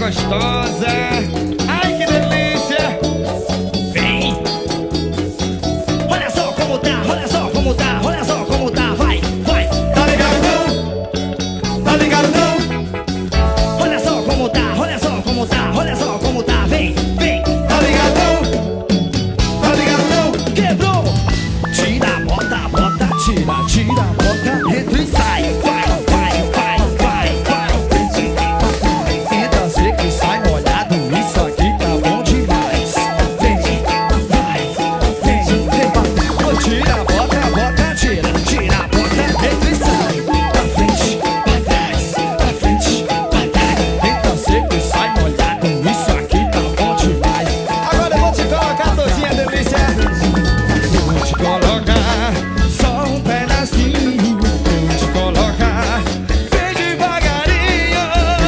gostosa. Ai, que delícia. Vem. Olha só como tá, olha só como tá, olha só como tá. Vai, vai. Tá ligado não? Tá ligado não? Olha só como tá, olha só como tá, olha só como tá. Vem, vem. Tá ligado não? Tá ligado não? Quebrou. Tira, bota, bota, tira, tira, bota, entra e sai. Vai, vai, vai, vai, vai. Entra, seca e sai molhado. Isso aqui tá bom demais. Vem, vai, vem, vem. Oh, tira, bota, bota, tira, tira, bota, entra e sai. Pra frente, pra trás, pra frente, pra trás. Entra, seca e sai molhado. Isso aqui tá bom demais. Agora eu vou te colocar, docinha delícia. Vou te colocar só um pedacinho. Vou te colocar bem devagarinho.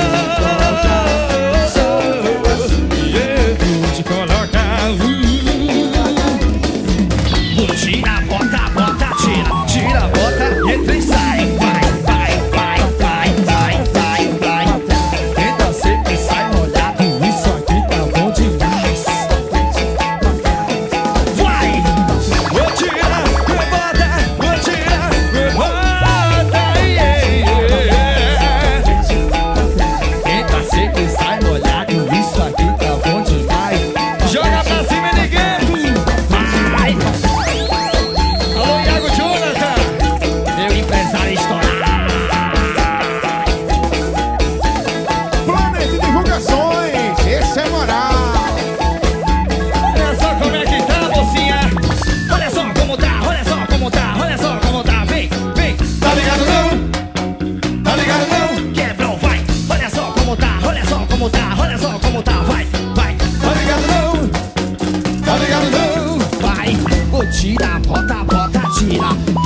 Yeah, vou te colocar. Tira, bota, bota, tira, tira, bota, entra e sai. Vai, vai, vai, vai, vai, vai, vai. Entra seco e sai molhado. Isso aqui tá bom demais. Vai! Vou tirar, rebota, vou tirar, rebota, yeah, yeah. Entra seco e sai molhado, isso aqui tá bom demais. Joga pra cima, ninguém! Vai! Alô, Iago Jonathan, meu empresário estourado. Planet Divulgações, esse é moral. Olha só como é que tá, mocinha. Olha só como tá, olha só como tá, olha só como tá. Vem, vem. Tá ligado não? Tá ligado não? Quebrou, vai. Olha só como tá, olha só como tá, olha só como tá. Vai, vai, Tá ligado não? Tá ligado não? vai. Ô, tira, bota, bota, tira.